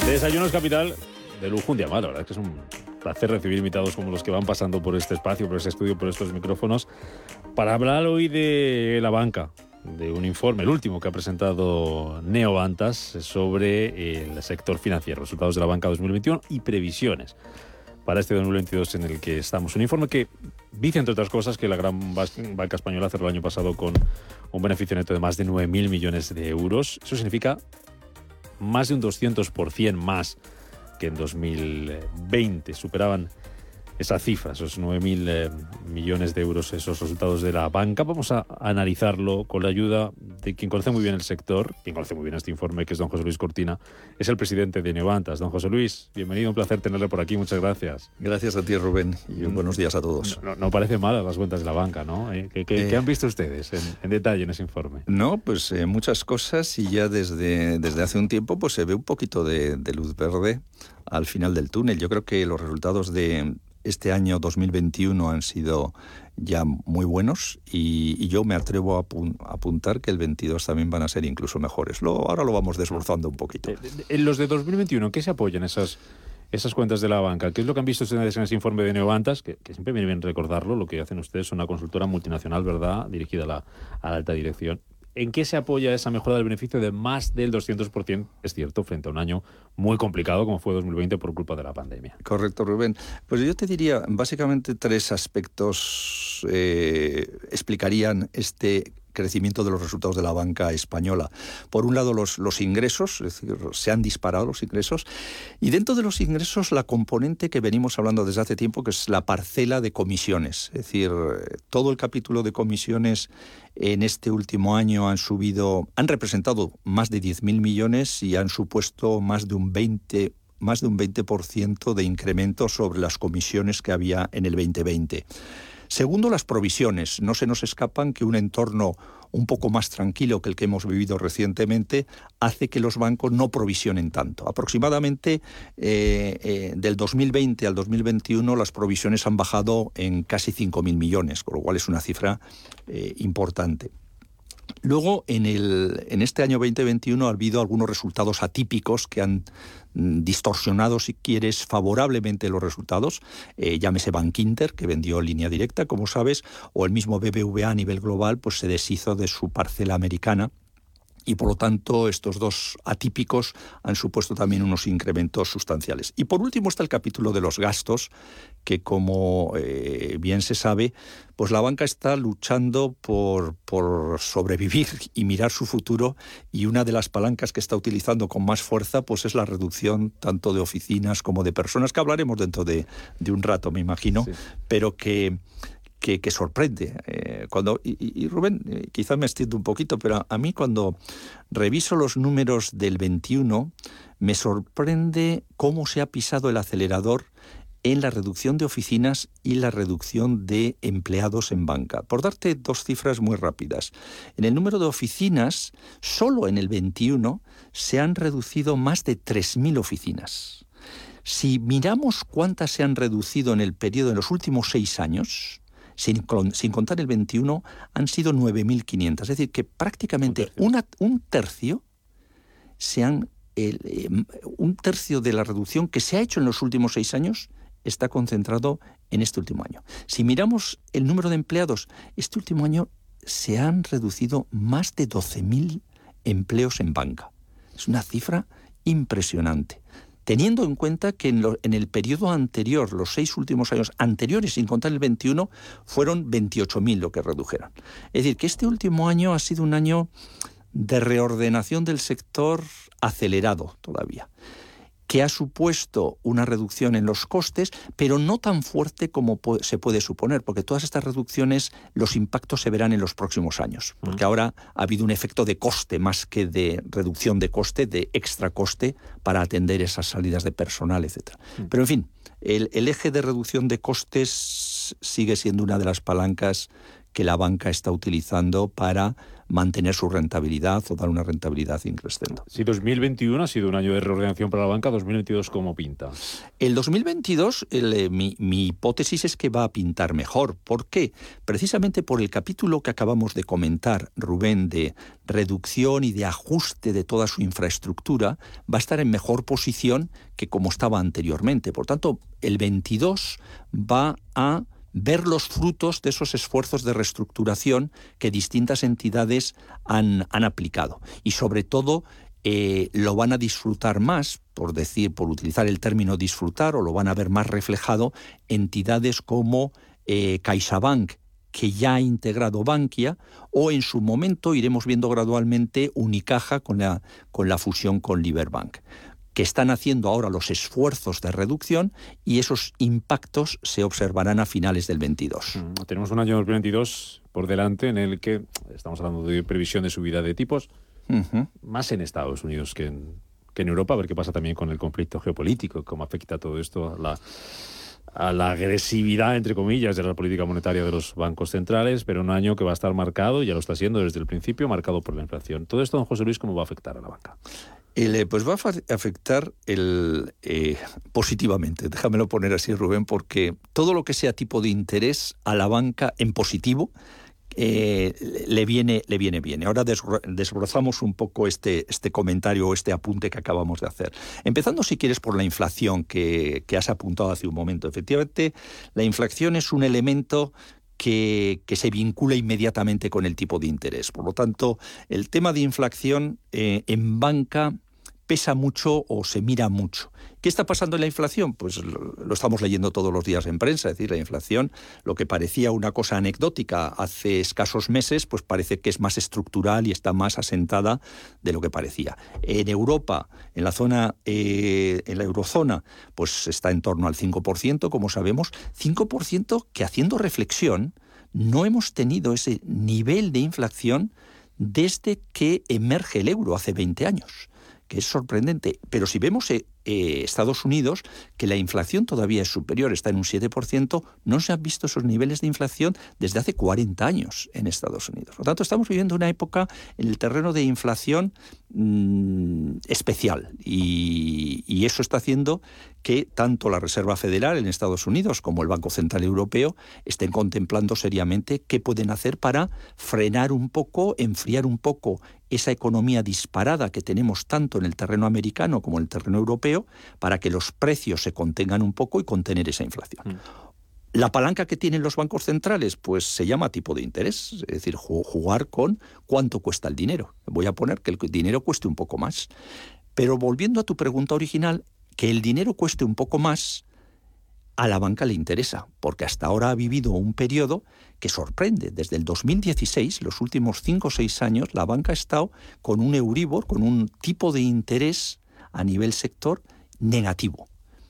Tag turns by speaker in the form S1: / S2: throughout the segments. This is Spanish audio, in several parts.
S1: Desayunos Capital, de lujo un día más, la verdad es que es un placer recibir invitados como los que van pasando por este espacio, por este estudio, por estos micrófonos, para hablar hoy de la banca, de un informe, el último que ha presentado Neobantas sobre el sector financiero, resultados de la banca 2021 y previsiones para este 2022 en el que estamos. Un informe que dice, entre otras cosas, que la gran banca española cerró el año pasado con un beneficio neto de más de 9.000 millones de euros. Eso significa más de un 200% más que en 2020. Superaban esa cifra, esos 9.000 millones de euros, esos resultados de la banca. Vamos a analizarlo con la ayuda de quien conoce muy bien el sector, quien conoce muy bien este informe, que es don José Luis Cortina. Es el presidente de Neobantas. Don José Luis, bienvenido, un placer tenerle por aquí. Muchas gracias.
S2: Gracias a ti, Rubén, y buenos días a todos.
S1: No parece mal las cuentas de la banca, ¿no? ¿Qué han visto ustedes en detalle en ese informe?
S2: No, pues muchas cosas, y ya desde hace un tiempo pues se ve un poquito de luz verde al final del túnel. Yo creo que los resultados de este año 2021 han sido ya muy buenos, y yo me atrevo a apuntar que el 22 también van a ser incluso mejores. Ahora lo vamos desbrozando un poquito.
S1: En los de 2021, ¿en qué se apoyan esas cuentas de la banca? ¿Qué es lo que han visto ustedes en ese informe de Neobantas? Que siempre viene bien recordarlo, lo que hacen ustedes es una consultora multinacional, ¿verdad?, dirigida a la alta dirección. ¿En qué se apoya esa mejora del beneficio de más del 200%, es cierto, frente a un año muy complicado como fue 2020 por culpa de la pandemia?
S2: Correcto, Rubén. Pues yo te diría, básicamente, tres aspectos explicarían este crecimiento de los resultados de la banca española. Por un lado, los ingresos, es decir, se han disparado los ingresos, y dentro de los ingresos la componente que venimos hablando desde hace tiempo, que es la parcela de comisiones. Es decir, todo el capítulo de comisiones en este último año han representado más de 10.000 millones y han supuesto más de un 20% de incremento sobre las comisiones que había en el 2020. Segundo, las provisiones. No se nos escapan que un entorno un poco más tranquilo que el que hemos vivido recientemente hace que los bancos no provisionen tanto. Aproximadamente del 2020 al 2021 las provisiones han bajado en casi 5.000 millones, con lo cual es una cifra importante. Luego, en este año 2021 ha habido algunos resultados atípicos que han distorsionado, si quieres, favorablemente los resultados. Llámese Bankinter, que vendió línea directa, como sabes, o el mismo BBVA a nivel global, pues se deshizo de su parcela americana. Y por lo tanto, estos dos atípicos han supuesto también unos incrementos sustanciales. Y por último está el capítulo de los gastos, que como bien se sabe, pues la banca está luchando por sobrevivir y mirar su futuro, y una de las palancas que está utilizando con más fuerza pues es la reducción tanto de oficinas como de personas, que hablaremos dentro de un rato, me imagino, sí. Pero que sorprende. Y Rubén, quizá me extiendo un poquito, pero a mí cuando reviso los números del 21, me sorprende cómo se ha pisado el acelerador en la reducción de oficinas y la reducción de empleados en banca. Por darte dos cifras muy rápidas. En el número de oficinas, solo en el 21 se han reducido más de 3.000 oficinas. Si miramos cuántas se han reducido en el periodo de los últimos 6 años, sin contar el 21, han sido 9.500. Es decir, que prácticamente un tercio de la reducción que se ha hecho en los últimos 6 años está concentrado en este último año. Si miramos el número de empleados, este último año se han reducido más de 12.000 empleos en banca. Es una cifra impresionante. Teniendo en cuenta que en el periodo anterior, los 6 últimos años anteriores, sin contar el 21, fueron 28.000 lo que redujeron. Es decir, que este último año ha sido un año de reordenación del sector acelerado todavía, que ha supuesto una reducción en los costes, pero no tan fuerte como se puede suponer, porque todas estas reducciones, los impactos se verán en los próximos años, porque ahora ha habido un efecto de coste más que de reducción de coste, de extra coste para atender esas salidas de personal, etc. Pero en fin, el eje de reducción de costes sigue siendo una de las palancas que la banca está utilizando para mantener su rentabilidad o dar una rentabilidad increscendo.
S1: Si 2021 ha sido un año de reordenación para la banca, 2022 ¿cómo pinta?
S2: El 2022, mi hipótesis es que va a pintar mejor. ¿Por qué? Precisamente por el capítulo que acabamos de comentar, Rubén, de reducción y de ajuste de toda su infraestructura, va a estar en mejor posición que como estaba anteriormente. Por tanto, el 22 va a ver los frutos de esos esfuerzos de reestructuración que distintas entidades han aplicado. Y sobre todo, lo van a disfrutar más, por utilizar el término disfrutar, o lo van a ver más reflejado entidades como CaixaBank, que ya ha integrado Bankia, o en su momento iremos viendo gradualmente Unicaja con la fusión con Liberbank, que están haciendo ahora los esfuerzos de reducción, y esos impactos se observarán a finales del 22.
S1: Tenemos un año 2022 por delante en el que estamos hablando de previsión de subida de tipos, más en Estados Unidos que en Europa, a ver qué pasa también con el conflicto geopolítico, cómo afecta todo esto a la agresividad, entre comillas, de la política monetaria de los bancos centrales, pero un año que va a estar marcado, ya lo está siendo desde el principio, marcado por la inflación. Todo esto, don José Luis, ¿cómo va a afectar a la banca?
S2: Pues va a afectar positivamente, déjamelo poner así, Rubén, porque todo lo que sea tipo de interés a la banca en positivo le viene bien. Ahora desbrozamos un poco este comentario o este apunte que acabamos de hacer. Empezando, si quieres, por la inflación que has apuntado hace un momento. Efectivamente, la inflación es un elemento que se vincula inmediatamente con el tipo de interés. Por lo tanto, el tema de inflación en banca pesa mucho o se mira mucho. ¿Qué está pasando en la inflación? Pues lo estamos leyendo todos los días en prensa. Es decir, la inflación, lo que parecía una cosa anecdótica hace escasos meses, pues parece que es más estructural y está más asentada de lo que parecía. En Europa, en la eurozona, pues está en torno al 5%, como sabemos. 5% que, haciendo reflexión, no hemos tenido ese nivel de inflación desde que emerge el euro hace 20 años. Que es sorprendente. Pero si vemos Estados Unidos, que la inflación todavía es superior, está en un 7%, no se han visto esos niveles de inflación desde hace 40 años en Estados Unidos. Por lo tanto, estamos viviendo una época en el terreno de inflación especial, y eso está haciendo que tanto la Reserva Federal en Estados Unidos como el Banco Central Europeo estén contemplando seriamente qué pueden hacer para frenar un poco, enfriar un poco esa economía disparada que tenemos tanto en el terreno americano como en el terreno europeo, para que los precios se contengan un poco y contener esa inflación. La palanca que tienen los bancos centrales, pues se llama tipo de interés, es decir, jugar con cuánto cuesta el dinero. Voy a poner que el dinero cueste un poco más. Pero volviendo a tu pregunta original, que el dinero cueste un poco más, a la banca le interesa, porque hasta ahora ha vivido un periodo que sorprende. Desde el 2016, los últimos 5 o 6 años, la banca ha estado con un Euribor, con un tipo de interés a nivel sector negativo.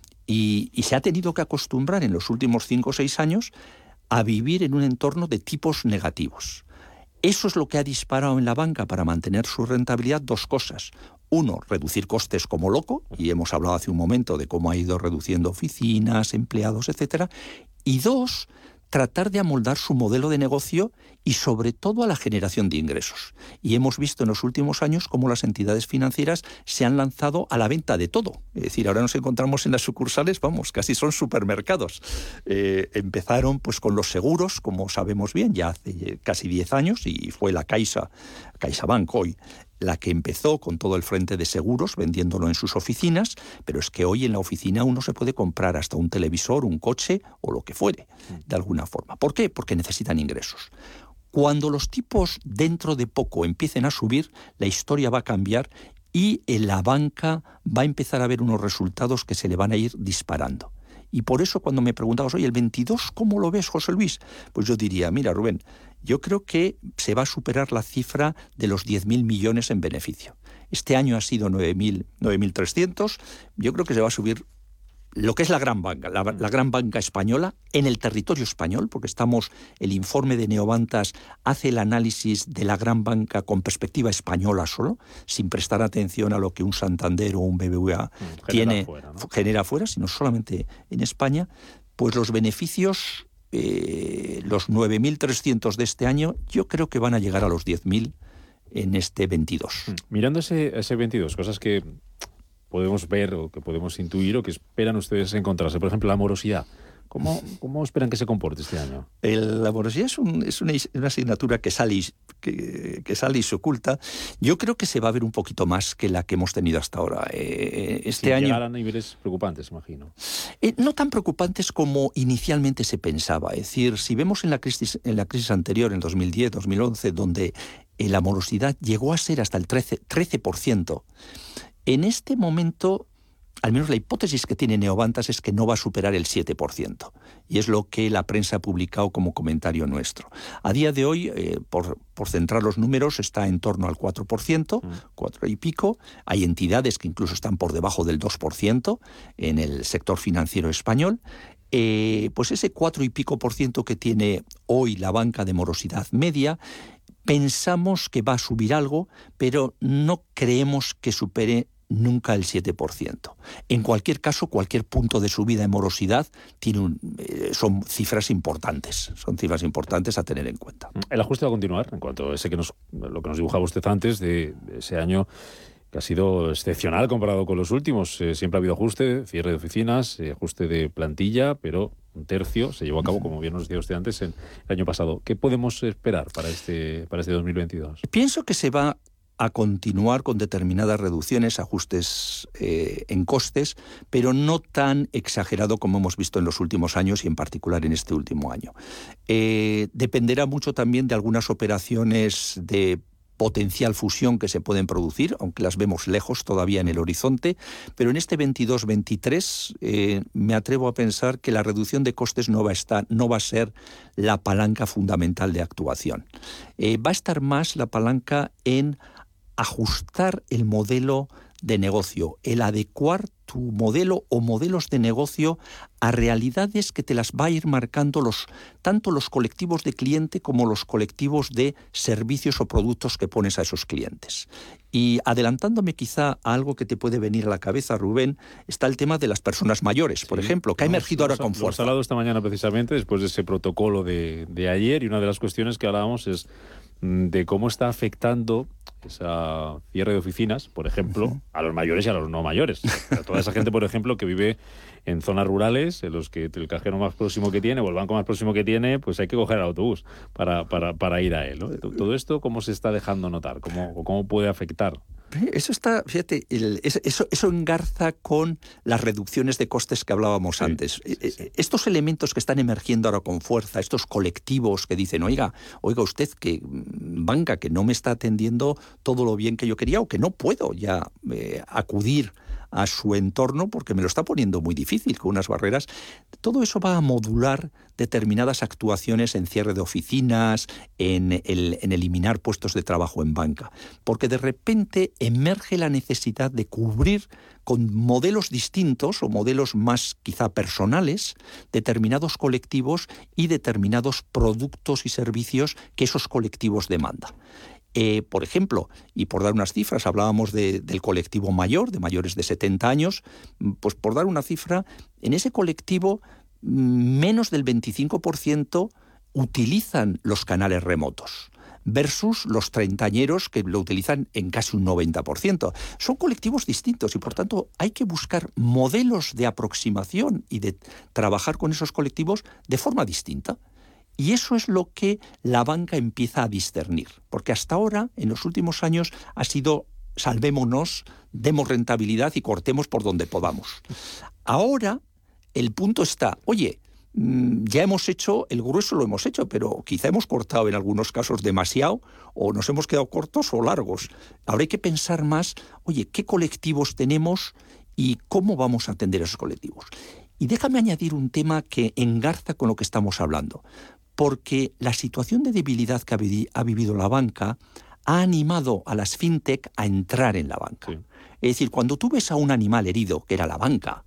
S2: Y se ha tenido que acostumbrar en los últimos 5 o 6 años a vivir en un entorno de tipos negativos. Eso es lo que ha disparado en la banca para mantener su rentabilidad 2 cosas. 1, reducir costes como loco, y hemos hablado hace un momento de cómo ha ido reduciendo oficinas, empleados, etcétera. Y 2, tratar de amoldar su modelo de negocio y sobre todo a la generación de ingresos. Y hemos visto en los últimos años cómo las entidades financieras se han lanzado a la venta de todo. Es decir, ahora nos encontramos en las sucursales, casi son supermercados. Empezaron pues con los seguros, como sabemos bien, ya hace casi 10 años, y fue la CaixaBank hoy la que empezó con todo el frente de seguros, vendiéndolo en sus oficinas, pero es que hoy en la oficina uno se puede comprar hasta un televisor, un coche o lo que fuere, de alguna forma. ¿Por qué? Porque necesitan ingresos. Cuando los tipos dentro de poco empiecen a subir, la historia va a cambiar y en la banca va a empezar a ver unos resultados que se le van a ir disparando. Y por eso cuando me preguntabas, oye, el 22, ¿cómo lo ves, José Luis? Pues yo diría, mira, Rubén, yo creo que se va a superar la cifra de los 10.000 millones en beneficio. Este año ha sido 9.300, yo creo que se va a subir lo que es la gran banca, la gran banca española en el territorio español, porque el informe de Neobantas hace el análisis de la gran banca con perspectiva española solo, sin prestar atención a lo que un Santander o un BBVA genera fuera, sino solamente en España. Pues los beneficios, los 9.300 de este año, yo creo que van a llegar a los 10.000 en este 22.
S1: Mirando ese 22, cosas que podemos ver o que podemos intuir o que esperan ustedes encontrarse, por ejemplo, la morosidad. ¿Cómo esperan que se comporte este año?
S2: La morosidad es una asignatura que sale y se oculta. Yo creo que se va a ver un poquito más que la que hemos tenido hasta ahora. Este año
S1: llegar a niveles preocupantes, imagino.
S2: No tan preocupantes como inicialmente se pensaba. Es decir, si vemos en la crisis anterior, en 2010, 2011, donde la morosidad llegó a ser hasta el 13%, en este momento, al menos la hipótesis que tiene Neobantas es que no va a superar el 7%. Y es lo que la prensa ha publicado como comentario nuestro. A día de hoy, por centrar los números, está en torno al 4%, 4 y pico. Hay entidades que incluso están por debajo del 2% en el sector financiero español. Pues ese 4 y pico % que tiene hoy la banca de morosidad media, pensamos que va a subir algo, pero no creemos que supere nunca el 7%. En cualquier caso, cualquier punto de subida en morosidad son cifras importantes. Son cifras importantes a tener en cuenta.
S1: El ajuste va a continuar en cuanto a lo que nos dibujaba usted antes de ese año que ha sido excepcional comparado con los últimos. Siempre ha habido ajuste, cierre de oficinas, ajuste de plantilla, pero un tercio se llevó a cabo, como bien nos decía usted antes, el año pasado. ¿Qué podemos esperar para este 2022?
S2: Pienso que se va a continuar con determinadas reducciones, ajustes en costes, pero no tan exagerado como hemos visto en los últimos años y en particular en este último año. Dependerá mucho también de algunas operaciones de potencial fusión que se pueden producir, aunque las vemos lejos todavía en el horizonte, pero en este 22-23 me atrevo a pensar que la reducción de costes no va a ser la palanca fundamental de actuación. Va a estar más la palanca en ajustar el modelo de negocio, el adecuar tu modelo o modelos de negocio a realidades que te las va a ir marcando tanto los colectivos de cliente como los colectivos de servicios o productos que pones a esos clientes. Y adelantándome quizá a algo que te puede venir a la cabeza, Rubén, está el tema de las personas mayores, por ejemplo, que ha emergido ahora con fuerza.
S1: Hemos hablado esta mañana precisamente después de ese protocolo de ayer, y una de las cuestiones que hablábamos es de cómo está afectando esa cierre de oficinas, por ejemplo, a los mayores y a los no mayores. A toda esa gente, por ejemplo, que vive en zonas rurales, en los que el cajero más próximo que tiene o el banco más próximo que tiene, pues hay que coger el autobús para ir a él, ¿no? Todo esto, ¿cómo se está dejando notar? ¿Cómo puede afectar?
S2: Eso está, fíjate, eso engarza con las reducciones de costes que hablábamos antes. Sí. Estos elementos que están emergiendo ahora con fuerza, estos colectivos que dicen, oiga usted, que banca, que no me está atendiendo todo lo bien que yo quería o que no puedo ya acudir a su entorno porque me lo está poniendo muy difícil con unas barreras. Todo eso va a modular determinadas actuaciones en cierre de oficinas, en eliminar puestos de trabajo en banca, porque de repente emerge la necesidad de cubrir con modelos distintos o modelos más quizá personales determinados colectivos y determinados productos y servicios que esos colectivos demandan. Por ejemplo, y por dar unas cifras, hablábamos del colectivo mayor, de mayores de 70 años, pues por dar una cifra, en ese colectivo menos del 25% utilizan los canales remotos, versus los treintañeros que lo utilizan en casi un 90%. Son colectivos distintos y, por tanto, hay que buscar modelos de aproximación y de trabajar con esos colectivos de forma distinta. Y eso es lo que la banca empieza a discernir, porque hasta ahora, en los últimos años, ha sido salvémonos, demos rentabilidad y cortemos por donde podamos. Ahora, el punto está, oye, ya hemos hecho, el grueso lo hemos hecho, pero quizá hemos cortado en algunos casos demasiado, o nos hemos quedado cortos o largos. Ahora hay que pensar más, oye, ¿qué colectivos tenemos y cómo vamos a atender a esos colectivos? Y déjame añadir un tema que engarza con lo que estamos hablando, porque la situación de debilidad que ha vivido la banca ha animado a las fintech a entrar en la banca. Sí. Es decir, cuando tú ves a un animal herido, que era la banca,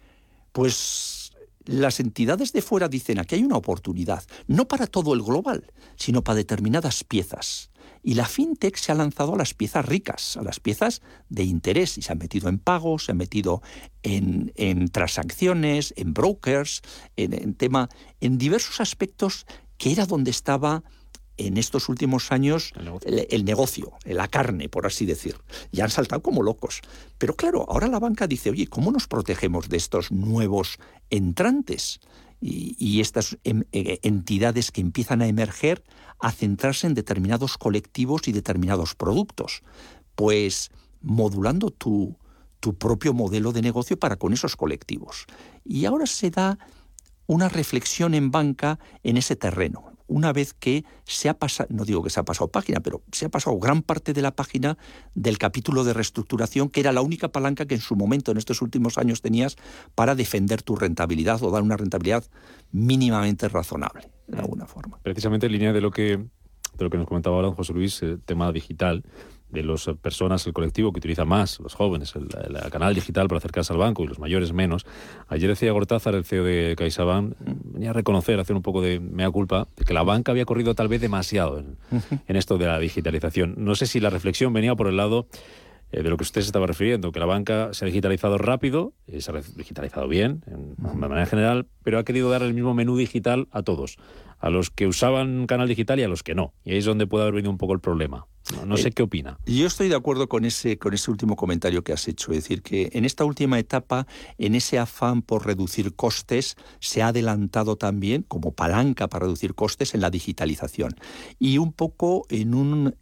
S2: pues las entidades de fuera dicen, aquí hay una oportunidad, no para todo el global, sino para determinadas piezas. Y la fintech se ha lanzado a las piezas ricas, a las piezas de interés, y se han metido en pagos, se han metido en transacciones, en brokers, en diversos aspectos que era donde estaba en estos últimos años el negocio, la carne, por así decir. Y han saltado como locos. Pero claro, ahora la banca dice, oye, ¿cómo nos protegemos de estos nuevos entrantes? Y estas entidades que empiezan a emerger, a centrarse en determinados colectivos y determinados productos. Pues modulando tu propio modelo de negocio para con esos colectivos. Y ahora se da una reflexión en banca en ese terreno. Una vez que se ha pasado, no digo que se ha pasado página, pero se ha pasado gran parte de la página del capítulo de reestructuración, que era la única palanca que en su momento, en estos últimos años, tenías para defender tu rentabilidad o dar una rentabilidad mínimamente razonable, de alguna forma.
S1: Precisamente en línea de lo que nos comentaba ahora José Luis, el tema digital, de las personas, el colectivo que utiliza más, los jóvenes, el canal digital para acercarse al banco y los mayores menos. Ayer decía Gortázar, el CEO de CaixaBank, venía a reconocer, hacer un poco de mea culpa, de que la banca había corrido tal vez demasiado en esto de la digitalización. No sé si la reflexión venía por el lado de lo que usted se estaba refiriendo, que la banca se ha digitalizado rápido, se ha digitalizado bien, de manera general, pero ha querido dar el mismo menú digital a todos, a los que usaban canal digital y a los que no. Y ahí es donde puede haber venido un poco el problema. No sé qué opina.
S2: Yo estoy de acuerdo con ese último comentario que has hecho. Es decir, que en esta última etapa, en ese afán por reducir costes, se ha adelantado también como palanca para reducir costes en la digitalización. Y un poco en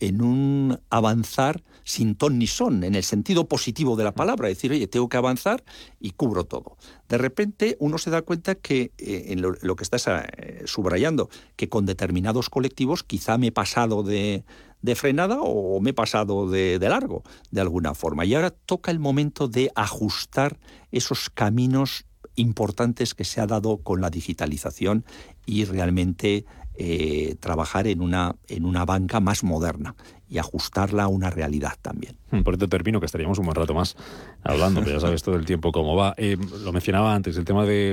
S2: un avanzar sin ton ni son, en el sentido positivo de la palabra. Es decir, oye, tengo que avanzar y cubro todo. De repente uno se da cuenta que en lo que estás subrayando, que con determinados colectivos quizá me he pasado de frenada o me he pasado de largo, de alguna forma. Y ahora toca el momento de ajustar esos caminos importantes que se ha dado con la digitalización y realmente trabajar en una banca más moderna y ajustarla a una realidad también.
S1: Por esto termino, que estaríamos un buen rato más hablando, pero ya sabes todo el tiempo cómo va. Lo mencionaba antes, el tema de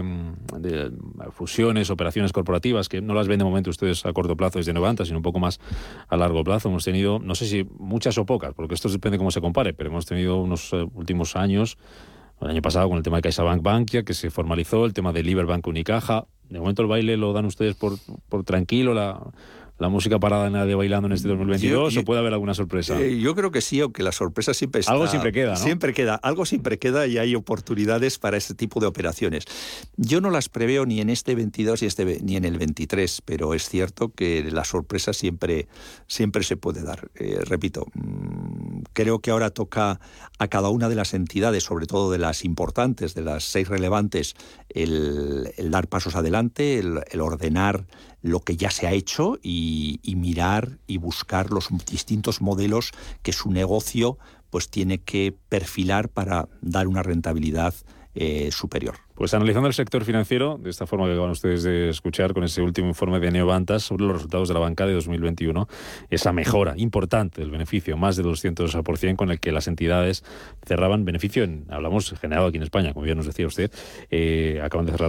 S1: fusiones, operaciones corporativas, que no las ven de momento ustedes a corto plazo desde Novanta, sino un poco más a largo plazo. Hemos tenido, no sé si muchas o pocas, porque esto depende de cómo se compare, pero hemos tenido unos últimos años, el año pasado con el tema de CaixaBank Bankia, que se formalizó, el tema de Liberbank Unicaja. De momento el baile lo dan ustedes por tranquilo, la música parada, nadie bailando en este 2022, ¿o puede haber alguna sorpresa?
S2: Yo creo que sí, aunque la sorpresa siempre está...
S1: Algo siempre queda, ¿no?
S2: Algo siempre queda y hay oportunidades para este tipo de operaciones. Yo no las preveo ni en este 22 ni en el 23, pero es cierto que la sorpresa siempre se puede dar. Repito, creo que ahora toca a cada una de las entidades, sobre todo de las importantes, de las 6 relevantes, el dar pasos adelante, el ordenar lo que ya se ha hecho y mirar y buscar los distintos modelos que su negocio pues tiene que perfilar para dar una rentabilidad superior.
S1: Pues analizando el sector financiero, de esta forma que acaban ustedes de escuchar con ese último informe de Neobantas sobre los resultados de la banca de 2021, esa mejora importante del beneficio, más del 200%, con el que las entidades cerraban beneficio, hablamos generado aquí en España, como bien nos decía usted, acaban de cerrar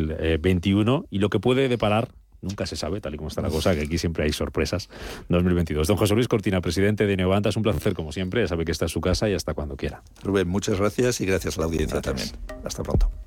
S1: 2021, y lo que puede deparar, nunca se sabe, tal y como está la cosa, que aquí siempre hay sorpresas. 2022. Don José Luis Cortina, presidente de Neobantas, un placer como siempre. Ya sabe que esta es su casa y hasta cuando quiera.
S2: Rubén, muchas gracias y gracias a la audiencia también. Hasta pronto.